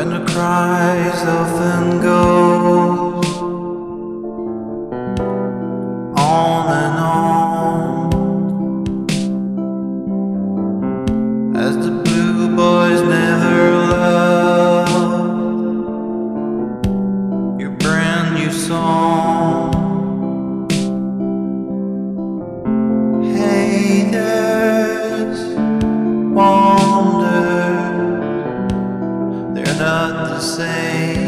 when the cries often goes on and on, as the blue boys never loved your brand new song. Haters wonder they're not the same.